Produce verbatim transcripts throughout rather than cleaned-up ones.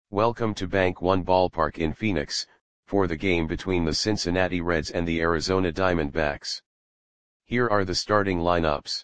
Welcome to Bank One Ballpark in Phoenix, for the game between the Cincinnati Reds and the Arizona Diamondbacks. Here are the starting lineups.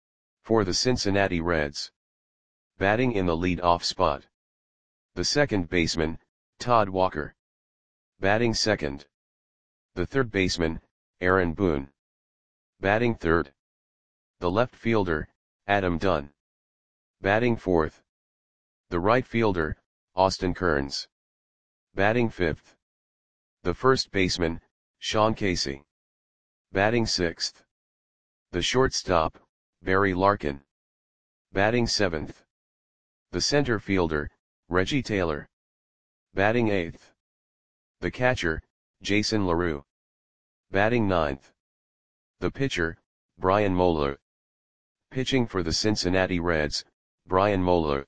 For the Cincinnati Reds. Batting in the lead-off spot. The second baseman, Todd Walker. Batting second. The third baseman, Aaron Boone. Batting third. The left fielder, Adam Dunn. Batting fourth. The right fielder, Austin Kearns. Batting fifth. The first baseman, Sean Casey. Batting sixth. The shortstop, Barry Larkin. Batting seventh. The center fielder, Reggie Taylor. Batting eighth. The catcher, Jason LaRue. Batting ninth. The pitcher, Brian Moeller. Pitching for the Cincinnati Reds, Brian Moeller.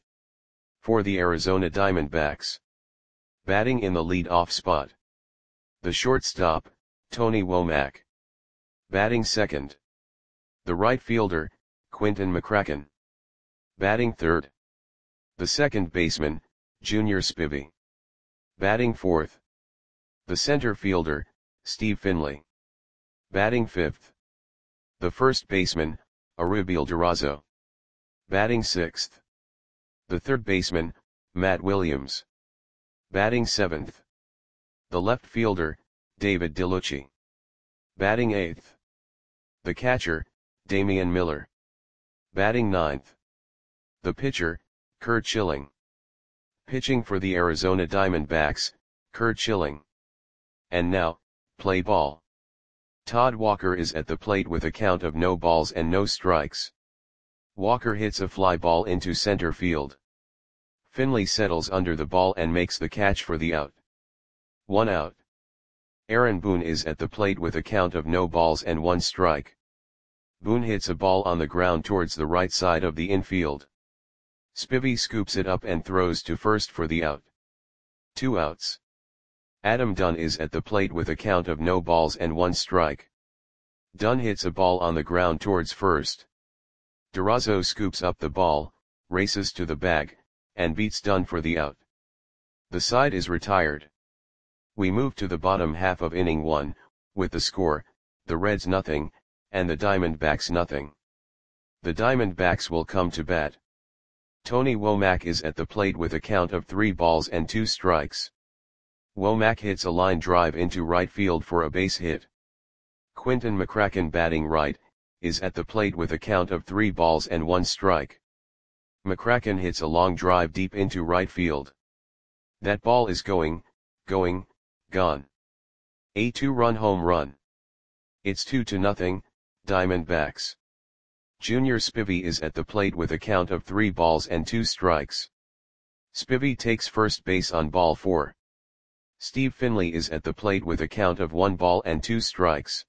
For the Arizona Diamondbacks. Batting in the lead-off spot. The shortstop, Tony Womack. Batting second. The right fielder, Quinton McCracken. Batting third. The second baseman, Junior Spivey. Batting fourth. The center fielder, Steve Finley. Batting fifth. The first baseman, Arubiel Durazo. Batting sixth. The third baseman, Matt Williams. Batting seventh. The left fielder, David DeLucci. Batting eighth. The catcher, Damian Miller. Batting ninth. The pitcher, Curt Schilling. Pitching for the Arizona Diamondbacks, Curt Schilling. And now, play ball. Todd Walker is at the plate with a count of no balls and no strikes. Walker hits a fly ball into center field. Finley settles under the ball and makes the catch for the out. One out. Aaron Boone is at the plate with a count of no balls and one strike. Boone hits a ball on the ground towards the right side of the infield. Spivey scoops it up and throws to first for the out. Two outs. Adam Dunn is at the plate with a count of no balls and one strike. Dunn hits a ball on the ground towards first. Durazo scoops up the ball, races to the bag, and beats Dunn for the out. The side is retired. We move to the bottom half of inning one, with the score, the Reds nothing, and the Diamondbacks nothing. The Diamondbacks will come to bat. Tony Womack is at the plate with a count of three balls and two strikes. Womack hits a line drive into right field for a base hit. Quinton McCracken, batting right, is at the plate with a count of three balls and one strike. McCracken hits a long drive deep into right field. That ball is going, going, gone. A two-run home run. It's two to nothing, Diamondbacks. Junior Spivey is at the plate with a count of three balls and two strikes. Spivey takes first base on ball four. Steve Finley is at the plate with a count of one ball and two strikes.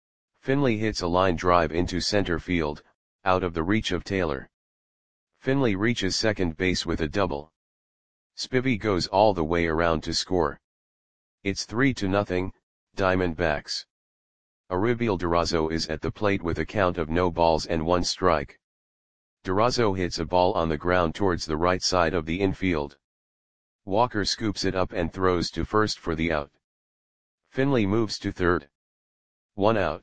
Finley hits a line drive into center field, out of the reach of Taylor. Finley reaches second base with a double. Spivey goes all the way around to score. It's three to nothing, Diamondbacks. Arubiel Durazo is at the plate with a count of no balls and one strike. Durazo hits a ball on the ground towards the right side of the infield. Walker scoops it up and throws to first for the out. Finley moves to third. One out.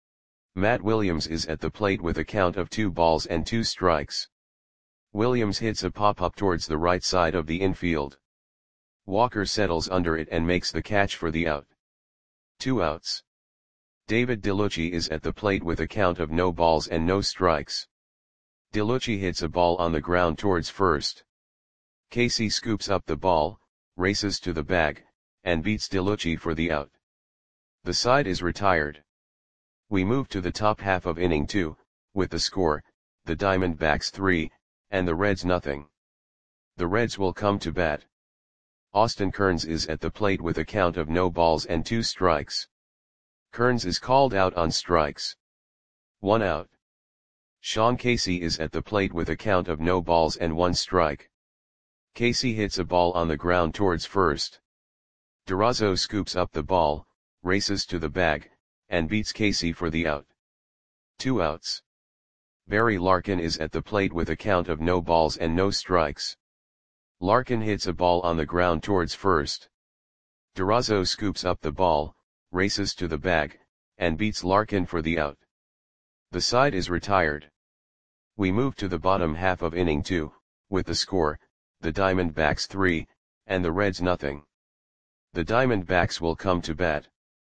Matt Williams is at the plate with a count of two balls and two strikes. Williams hits a pop-up towards the right side of the infield. Walker settles under it and makes the catch for the out. Two outs. David DeLucci is at the plate with a count of no balls and no strikes. DeLucci hits a ball on the ground towards first. Casey scoops up the ball, races to the bag, and beats DeLucci for the out. The side is retired. We move to the top half of inning two, with the score, the Diamondbacks three, and the Reds nothing. The Reds will come to bat. Austin Kearns is at the plate with a count of no balls and two strikes. Kearns is called out on strikes. One out. Sean Casey is at the plate with a count of no balls and one strike. Casey hits a ball on the ground towards first. Durazo scoops up the ball, races to the bag, and beats Casey for the out. Two outs. Barry Larkin is at the plate with a count of no balls and no strikes. Larkin hits a ball on the ground towards first. Durazo scoops up the ball, races to the bag, and beats Larkin for the out. The side is retired. We move to the bottom half of inning two, with the score, the Diamondbacks three, and the Reds nothing. The Diamondbacks will come to bat.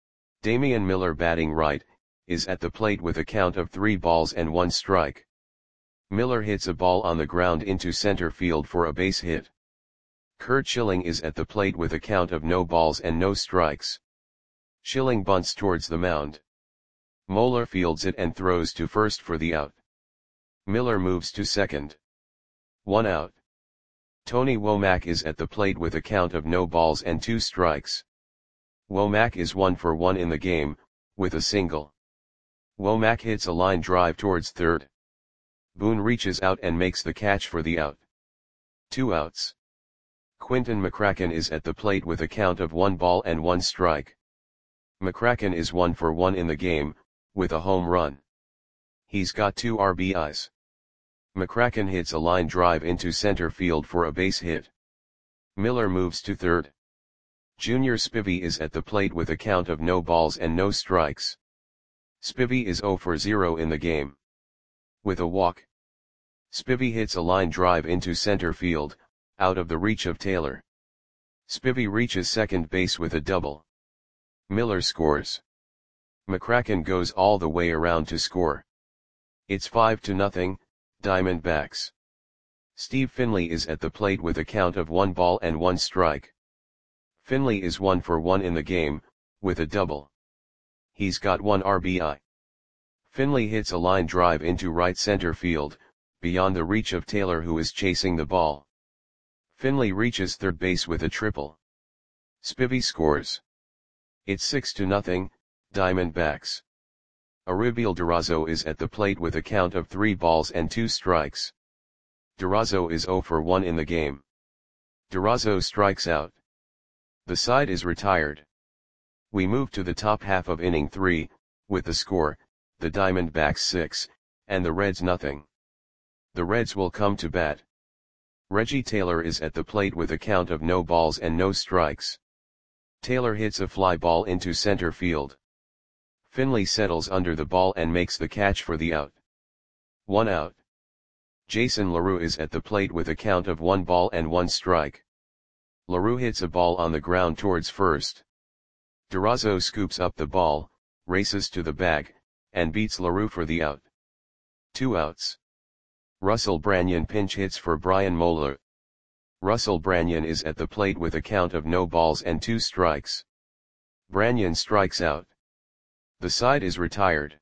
Damian Miller, batting right, is at the plate with a count of three balls and one strike. Miller hits a ball on the ground into center field for a base hit. Curt Schilling is at the plate with a count of no balls and no strikes. Schilling bunts towards the mound. Moeller fields it and throws to first for the out. Miller moves to second. One out. Tony Womack is at the plate with a count of no balls and two strikes. Womack is one for one in the game, with a single. Womack hits a line drive towards third. Boone reaches out and makes the catch for the out. Two outs. Quinton McCracken is at the plate with a count of one ball and one strike. McCracken is one for one in the game, with a home run. He's got two R B Is. McCracken hits a line drive into center field for a base hit. Miller moves to third. Junior Spivey is at the plate with a count of no balls and no strikes. Spivey is zero for zero in the game. With a walk. Spivey hits a line drive into center field, out of the reach of Taylor. Spivey reaches second base with a double. Miller scores. McCracken goes all the way around to score. It's five to nothing, Diamondbacks. Steve Finley is at the plate with a count of one ball and one strike. Finley is one for one in the game, with a double. He's got one R B I. Finley hits a line drive into right center field, beyond the reach of Taylor, who is chasing the ball. Finley reaches third base with a triple. Spivey scores. It's six to nothing, Diamondbacks. Auribel Durazo is at the plate with a count of three balls and two strikes. Durazo is zero for one in the game. Durazo strikes out. The side is retired. We move to the top half of inning three, with the score, the Diamondbacks six, and the Reds nothing. The Reds will come to bat. Reggie Taylor is at the plate with a count of no balls and no strikes. Taylor hits a fly ball into center field. Finley settles under the ball and makes the catch for the out. One out. Jason LaRue is at the plate with a count of one ball and one strike. LaRue hits a ball on the ground towards first. Durazo scoops up the ball, races to the bag, and beats LaRue for the out. Two outs. Russell Branyan pinch hits for Brian Moeller. Russell Branyan is at the plate with a count of no balls and two strikes. Branyan strikes out. The side is retired.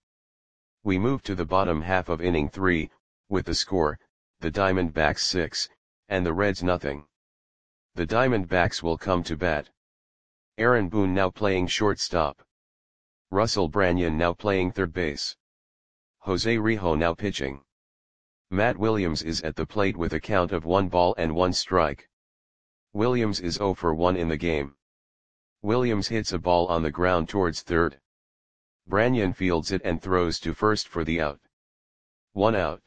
We move to the bottom half of inning three, with the score, the Diamondbacks six, and the Reds nothing. The Diamondbacks will come to bat. Aaron Boone now playing shortstop. Russell Branyan now playing third base. Jose Rijo now pitching. Matt Williams is at the plate with a count of one ball and one strike. Williams is zero for one in the game. Williams hits a ball on the ground towards third. Branyan fields it and throws to first for the out. One out.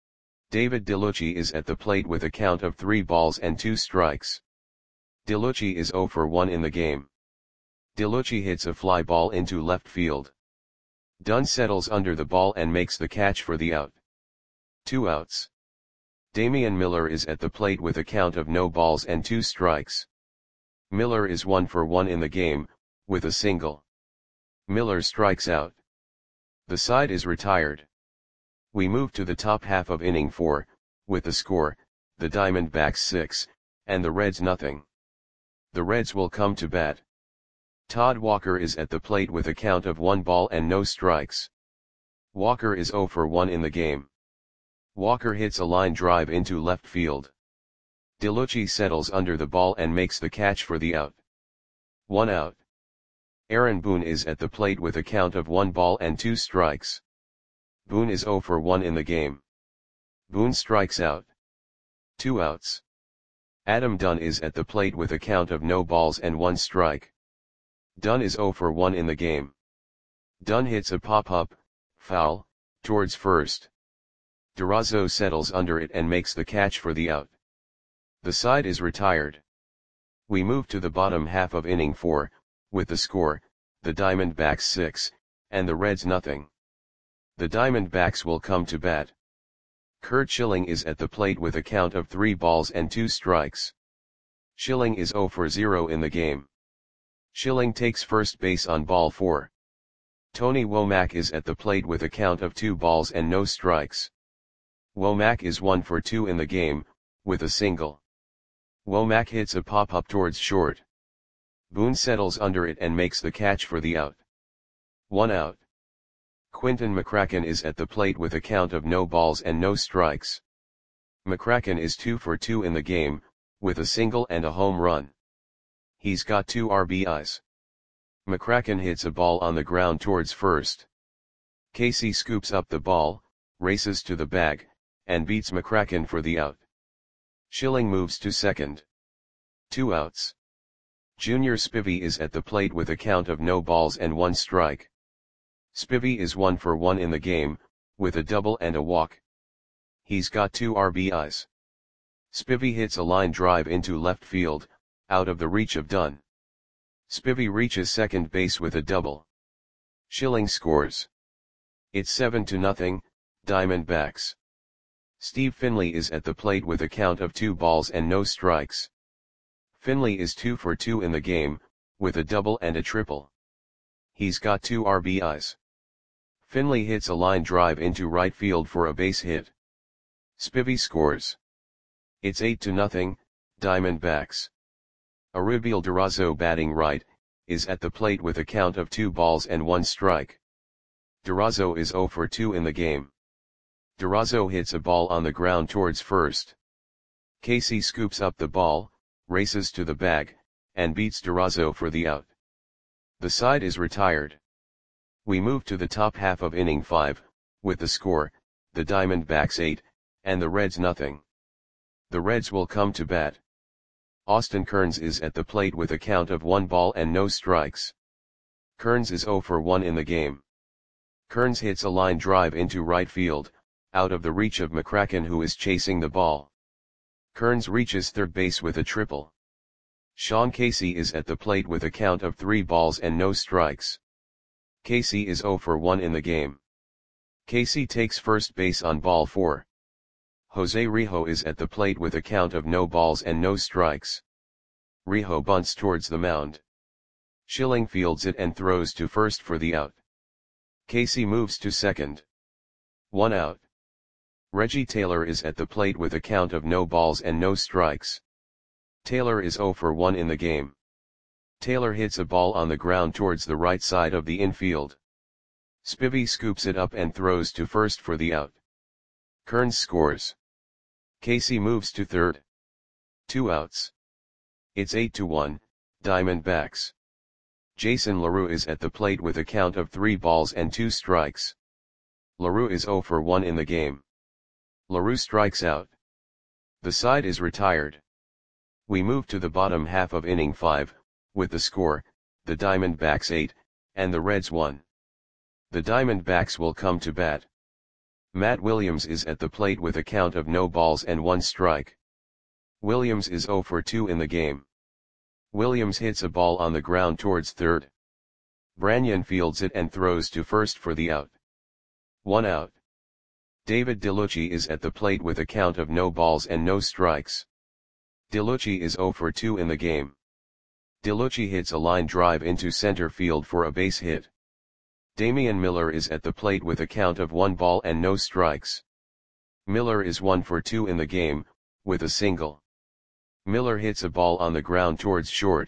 David DeLucci is at the plate with a count of three balls and two strikes. DeLucci is zero for one in the game. DeLucci hits a fly ball into left field. Dunn settles under the ball and makes the catch for the out. Two outs. Damian Miller is at the plate with a count of no balls and two strikes. Miller is one for one in the game, with a single. Miller strikes out. The side is retired. We move to the top half of inning four, with the score, the Diamondbacks six, and the Reds nothing. The Reds will come to bat. Todd Walker is at the plate with a count of one ball and no strikes. Walker is zero for one in the game. Walker hits a line drive into left field. DeLucci settles under the ball and makes the catch for the out. One out. Aaron Boone is at the plate with a count of one ball and two strikes. Boone is zero for one in the game. Boone strikes out. Two outs. Adam Dunn is at the plate with a count of no balls and one strike. Dunn is zero for one in the game. Dunn hits a pop-up, foul, towards first. Durazo settles under it and makes the catch for the out. The side is retired. We move to the bottom half of inning four, with the score, the Diamondbacks six, and the Reds nothing. The Diamondbacks will come to bat. Curt Schilling is at the plate with a count of three balls and two strikes. Schilling is zero for zero in the game. Schilling takes first base on ball four. Tony Womack is at the plate with a count of two balls and no strikes. Womack is one for two in the game, with a single. Womack hits a pop-up towards short. Boone settles under it and makes the catch for the out. One out. Quinton McCracken is at the plate with a count of no balls and no strikes. McCracken is two for two in the game, with a single and a home run. He's got two R B Is. McCracken hits a ball on the ground towards first. Casey scoops up the ball, races to the bag, and beats McCracken for the out. Schilling moves to second. Two outs. Junior Spivey is at the plate with a count of no balls and one strike. Spivey is one for one in the game, with a double and a walk. He's got two R B Is. Spivey hits a line drive into left field, out of the reach of Dunn. Spivey reaches second base with a double. Schilling scores. It's seven to nothing, Diamondbacks. Steve Finley is at the plate with a count of two balls and no strikes. Finley is two for two in the game, with a double and a triple. He's got two R B Is. Finley hits a line drive into right field for a base hit. Spivey scores. It's eight to nothing, Diamondbacks. Aribiel Durazo, batting right, is at the plate with a count of two balls and one strike. Durazo is zero for two in the game. Durazo hits a ball on the ground towards first. Casey scoops up the ball, races to the bag, and beats Durazo for the out. The side is retired. We move to the top half of inning five, with the score, the Diamondbacks eight, and the Reds nothing. The Reds will come to bat. Austin Kearns is at the plate with a count of one ball and no strikes. Kearns is zero for one in the game. Kearns hits a line drive into right field, out of the reach of McCracken, who is chasing the ball. Kearns reaches third base with a triple. Sean Casey is at the plate with a count of three balls and no strikes. Casey is zero for one in the game. Casey takes first base on ball four. Jose Rijo is at the plate with a count of no balls and no strikes. Rijo bunts towards the mound. Schilling fields it and throws to first for the out. Casey moves to second. One out. Reggie Taylor is at the plate with a count of no balls and no strikes. Taylor is zero for one in the game. Taylor hits a ball on the ground towards the right side of the infield. Spivey scoops it up and throws to first for the out. Kearns scores. Casey moves to third. Two outs. It's eight to one, Diamondbacks. Jason LaRue is at the plate with a count of three balls and two strikes. LaRue is zero for one in the game. LaRue strikes out. The side is retired. We move to the bottom half of inning five, with the score, the Diamondbacks eight, and the Reds one. The Diamondbacks will come to bat. Matt Williams is at the plate with a count of no balls and one strike. Williams is zero for two in the game. Williams hits a ball on the ground towards third. Branyan fields it and throws to first for the out. One out. David DeLucci is at the plate with a count of no balls and no strikes. DeLucci is zero for two in the game. DeLucci hits a line drive into center field for a base hit. Damian Miller is at the plate with a count of one ball and no strikes. Miller is one for two in the game, with a single. Miller hits a ball on the ground towards short.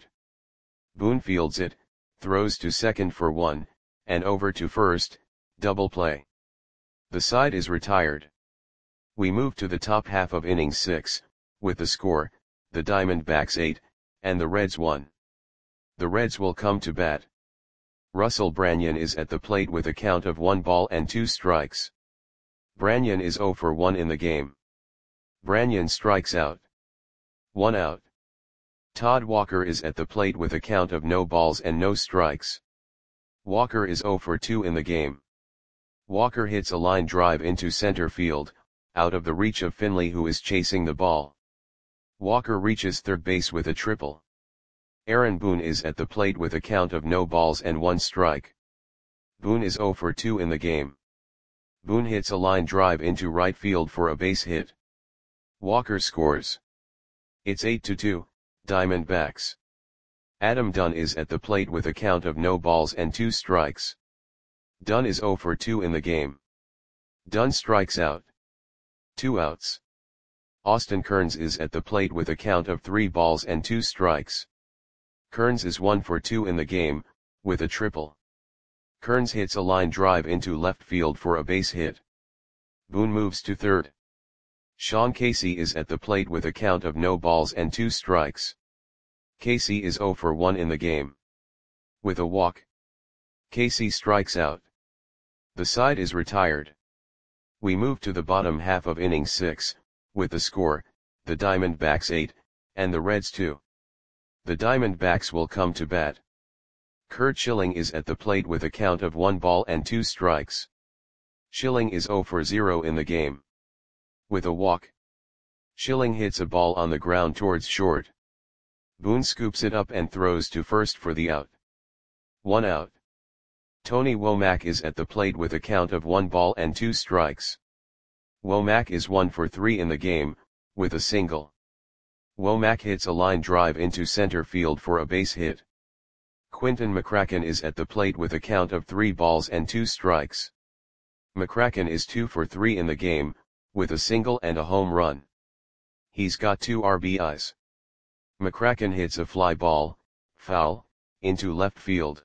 Boone fields it, throws to second for one, and over to first, double play. The side is retired. We move to the top half of inning six, with the score, the Diamondbacks eight, and the Reds one. The Reds will come to bat. Russell Branyan is at the plate with a count of one ball and two strikes. Branyan is zero for one in the game. Branyan strikes out. One out. Todd Walker is at the plate with a count of no balls and no strikes. Walker is zero for two in the game. Walker hits a line drive into center field, out of the reach of Finley, who is chasing the ball. Walker reaches third base with a triple. Aaron Boone is at the plate with a count of no balls and one strike. Boone is zero for two in the game. Boone hits a line drive into right field for a base hit. Walker scores. It's eight to two, Diamondbacks. Adam Dunn is at the plate with a count of no balls and two strikes. Dunn is zero for two in the game. Dunn strikes out. Two outs. Austin Kearns is at the plate with a count of three balls and two strikes. Kearns is one for two in the game, with a triple. Kearns hits a line drive into left field for a base hit. Boone moves to third. Sean Casey is at the plate with a count of no balls and two strikes. Casey is zero for one in the game. With a walk, Casey strikes out. The side is retired. We move to the bottom half of inning six, with the score, the Diamondbacks eight, and the Reds two. The Diamondbacks will come to bat. Curt Schilling is at the plate with a count of one ball and two strikes. Schilling is zero for zero in the game. With a walk, Schilling hits a ball on the ground towards short. Boone scoops it up and throws to first for the out. One out. Tony Womack is at the plate with a count of one ball and two strikes. Womack is one for three in the game, with a single. Womack hits a line drive into center field for a base hit. Quinton McCracken is at the plate with a count of three balls and two strikes. McCracken is two for three in the game, with a single and a home run. He's got two R B Is. McCracken hits a fly ball, foul, into left field.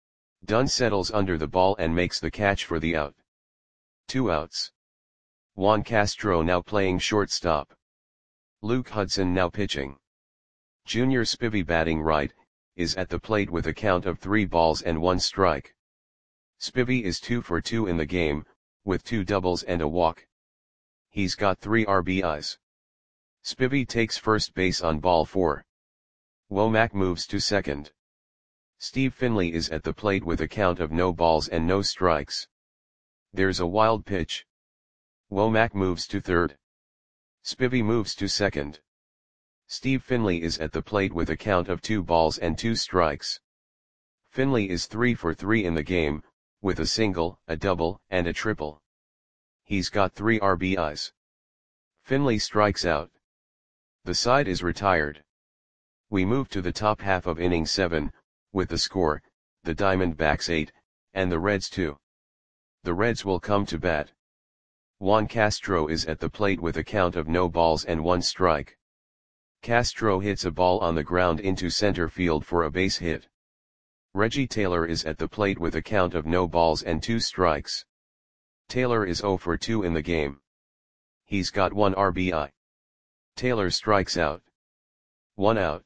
Dunn settles under the ball and makes the catch for the out. Two outs. Juan Castro now playing shortstop. Luke Hudson now pitching. Junior Spivey batting right, is at the plate with a count of three balls and one strike. Spivey is two for two in the game, with two doubles and a walk. He's got three R B Is. Spivey takes first base on ball four. Womack moves to second. Steve Finley is at the plate with a count of no balls and no strikes. There's a wild pitch. Womack moves to third. Spivey moves to second. Steve Finley is at the plate with a count of two balls and two strikes. Finley is three for three in the game, with a single, a double, and a triple. He's got three R B Is. Finley strikes out. The side is retired. We move to the top half of inning seven, with the score, the Diamondbacks eight, and the Reds two. The Reds will come to bat. Juan Castro is at the plate with a count of no balls and one strike. Castro hits a ball on the ground into center field for a base hit. Reggie Taylor is at the plate with a count of no balls and two strikes. Taylor is zero for two in the game. He's got one R B I. Taylor strikes out. One out.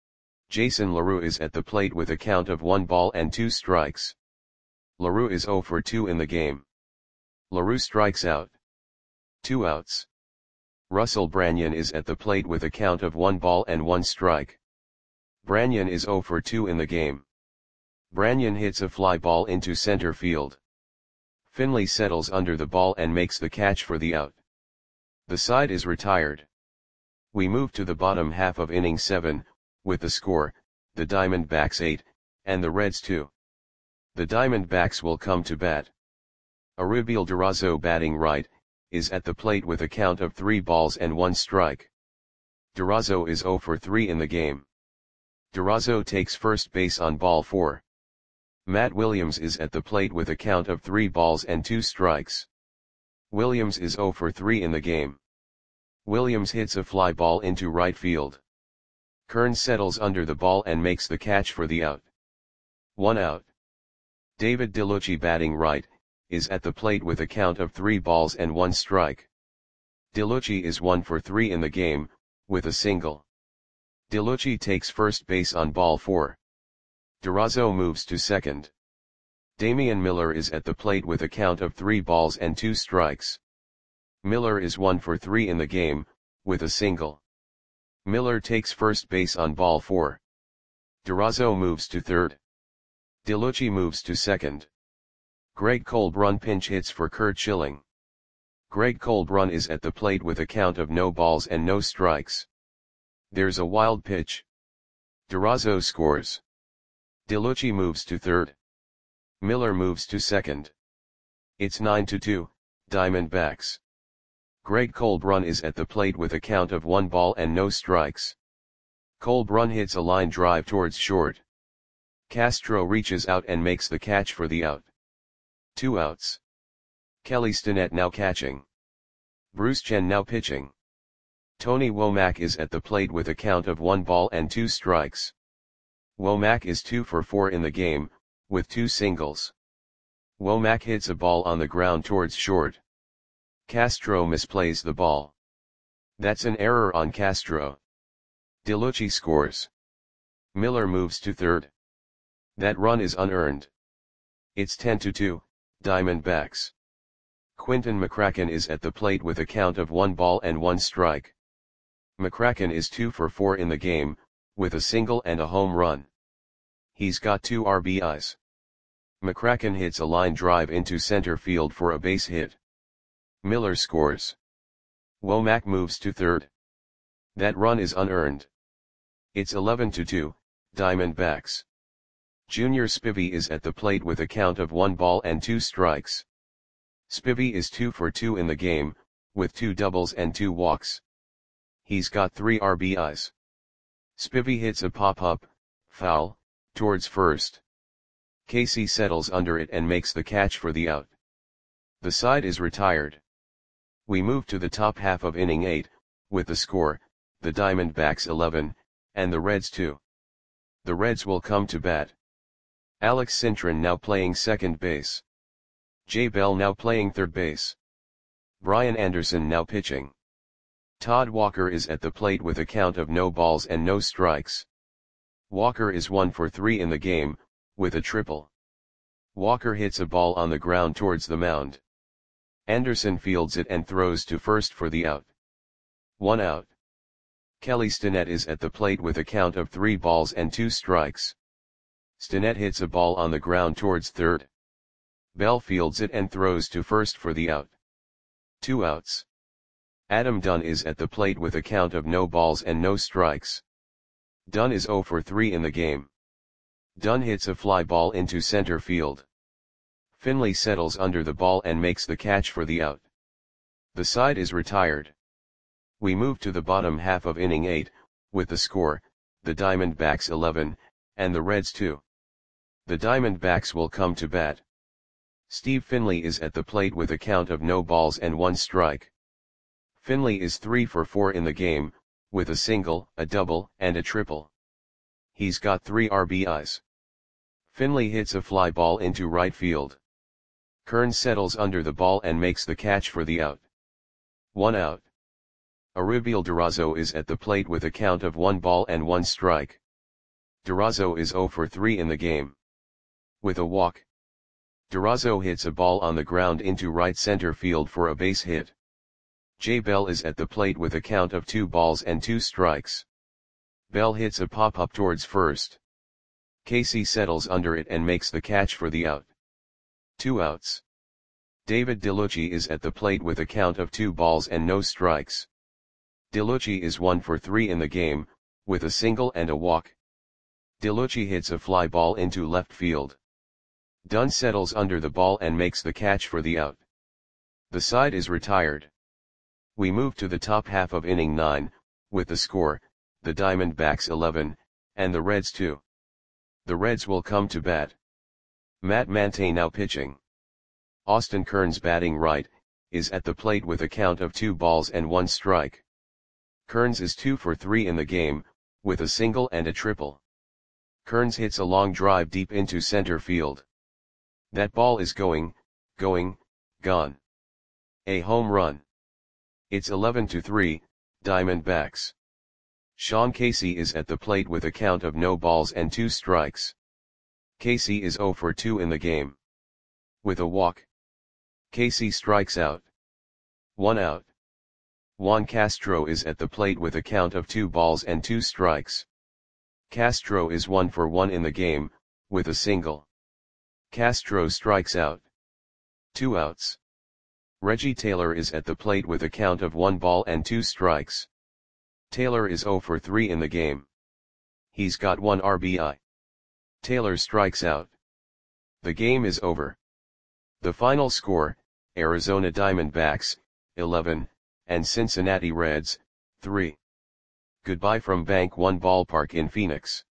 Jason LaRue is at the plate with a count of one ball and two strikes. LaRue is zero for two in the game. LaRue strikes out. Two outs. Russell Branyan is at the plate with a count of one ball and one strike. Branyan is zero for two in the game. Branyan hits a fly ball into center field. Finley settles under the ball and makes the catch for the out. The side is retired. We move to the bottom half of inning seven, with the score, the Diamondbacks eight, and the Reds two. The Diamondbacks will come to bat. Aribiel Durazo batting right, is at the plate with a count of three balls and one strike. Durazo is zero for three in the game. Durazo takes first base on ball four. Matt Williams is at the plate with a count of three balls and two strikes. Williams is zero for three in the game. Williams hits a fly ball into right field. Kearns settles under the ball and makes the catch for the out. One out. David DeLucci batting right, is at the plate with a count of three balls and one strike. DeLucci is one for three in the game, with a single. DeLucci takes first base on ball four. Durazo moves to second. Damian Miller is at the plate with a count of three balls and two strikes. Miller is one for three in the game, with a single. Miller takes first base on ball four. Durazo moves to third. DeLucci moves to second. Greg Colbrun pinch hits for Curt Schilling. Greg Colbrun is at the plate with a count of no balls and no strikes. There's a wild pitch. Durazo scores. DeLucci moves to third. Miller moves to second. It's nine to two, Diamondbacks. Greg Colbrun is at the plate with a count of one ball and no strikes. Colbrun hits a line drive towards short. Castro reaches out and makes the catch for the out. Two outs. Kelly Stinnett now catching. Bruce Chen now pitching. Tony Womack is at the plate with a count of one ball and two strikes. Womack is two for four in the game, with two singles. Womack hits a ball on the ground towards short. Castro misplays the ball. That's an error on Castro. DeLucci scores. Miller moves to third. That run is unearned. It's ten to two, Diamondbacks. Quinton McCracken is at the plate with a count of one ball and one strike. McCracken is two for four in the game, with a single and a home run. He's got two R B Is. McCracken hits a line drive into center field for a base hit. Miller scores. Womack moves to third. That run is unearned. It's eleven to two, Diamondbacks. Junior Spivey is at the plate with a count of one ball and two strikes. Spivey is two for two in the game, with two doubles and two walks. He's got three R B Is. Spivey hits a pop-up, foul, towards first. Casey settles under it and makes the catch for the out. The side is retired. We move to the top half of inning eight, with the score, the Diamondbacks eleven, and the Reds two. The Reds will come to bat. Alex Cintron now playing second base. Jay Bell now playing third base. Brian Anderson now pitching. Todd Walker is at the plate with a count of no balls and no strikes. Walker is one for three in the game, with a triple. Walker hits a ball on the ground towards the mound. Anderson fields it and throws to first for the out. One out. Kelly Stinnett is at the plate with a count of three balls and two strikes. Stinnett hits a ball on the ground towards third. Bell fields it and throws to first for the out. Two outs. Adam Dunn is at the plate with a count of no balls and no strikes. Dunn is zero for three in the game. Dunn hits a fly ball into center field. Finley settles under the ball and makes the catch for the out. The side is retired. We move to the bottom half of inning eight, with the score, the Diamondbacks eleven, and the Reds two. The Diamondbacks will come to bat. Steve Finley is at the plate with a count of no balls and one strike. Finley is three for four in the game, with a single, a double, and a triple. He's got three R B Is. Finley hits a fly ball into right field. Kern settles under the ball and makes the catch for the out. One out. Arubiel Durazo is at the plate with a count of one ball and one strike. Durazo is zero for three in the game. With a walk. Durazo hits a ball on the ground into right center field for a base hit. Jay Bell is at the plate with a count of two balls and two strikes. Bell hits a pop-up towards first. Casey settles under it and makes the catch for the out. Two outs. David DeLucci is at the plate with a count of two balls and no strikes. DeLucci is one for three in the game, with a single and a walk. DeLucci hits a fly ball into left field. Dunn settles under the ball and makes the catch for the out. The side is retired. We move to the top half of inning nine, with the score, the Diamondbacks eleven, and the Reds two. The Reds will come to bat. Matt Mante now pitching. Austin Kearns batting right, is at the plate with a count of two balls and one strike. Kearns is two for three in the game, with a single and a triple. Kearns hits a long drive deep into center field. That ball is going, going, gone. A home run. It's eleven to three, Diamondbacks. Sean Casey is at the plate with a count of no balls and two strikes. Casey is zero for two in the game. With a walk. Casey strikes out. One out. Juan Castro is at the plate with a count of two balls and two strikes. Castro is one for one in the game, with a single. Castro strikes out. Two outs. Reggie Taylor is at the plate with a count of one ball and two strikes. Taylor is zero for three in the game. He's got one R B I. Taylor strikes out. The game is over. The final score, Arizona Diamondbacks, eleven, and Cincinnati Reds, three. Goodbye from Bank One Ballpark in Phoenix.